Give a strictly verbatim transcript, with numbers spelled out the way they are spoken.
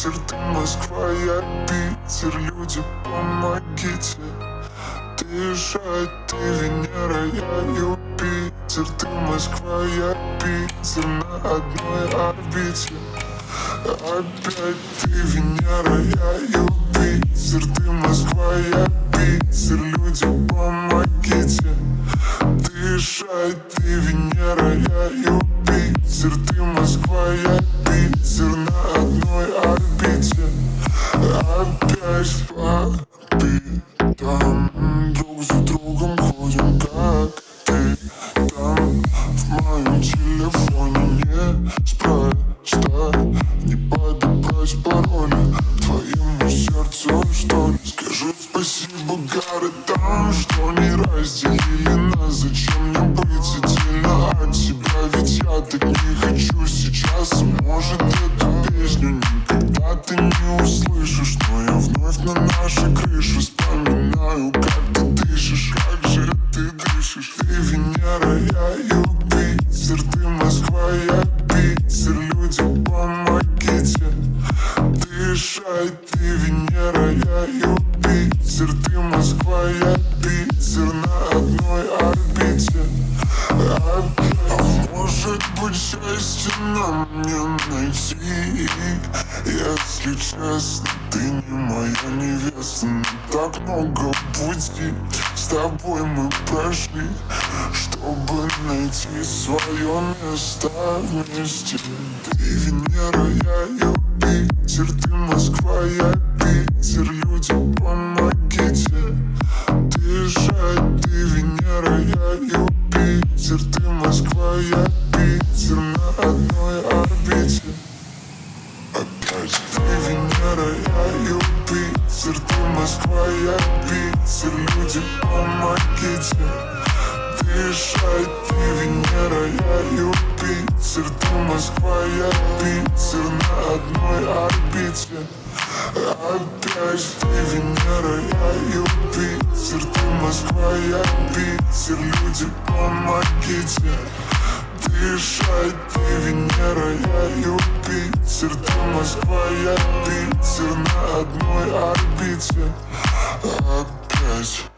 Юпитер, ты Москва, я Питер. Люди, помогите дышать. Ты Венера, я Юпитер. Ты Москва, я Питер. На одной орбите. Опять ты Венера, я Юпитер. Ты Москва, я Питер. Люди, помогите дышать. Ты Венера, я Юпитер. Ты Москва, я Питер. На одной орбите. Опять по битам. Друг за другом ходим, как ты там. В моем телефоне неспроста не подобрать пароли к твоему сердцу, что ли. Скажи спасибо городам, что не разделили нас. Зачем мне быть отдельно от тебя? Ведь я так не хочу сейчас. Может, эту песню никогда ты не услышишь, но я вновь на нашей крыше вспоминаю, как ты дышишь. Как же ты дышишь? Ты Венера, я Юпитер. Ты Москва, я Питер. Люди, помогите дышать. Ты Венера, я Юпитер. Ты Москва, я Питер. На одной орбите. А, а может быть, счастье нам не найти? Если честно, ты не моя невеста. Но так много пути с тобой мы прошли, чтобы найти свое место вместе. Ты Венера, я Юпитер. Ты Москва, я Питер. Люди, помогите дышать. Ты Венера, я Юпитер. Ты Москва, я Питер. На одной орбите. Опять ты Венера, я Юпитер. Ты Москва, я Питер. Люди, помогите дышать. Ты Венера, я Юпитер. Ты Москва, я Питер. На одной орбите. Опять ты Венера, я Юпитер. Ты Москва, я Питер. Люди, помогите дышать. Ты Венера, я Юпитер. Ты Москва, я Питер. На одной орбите. Опять.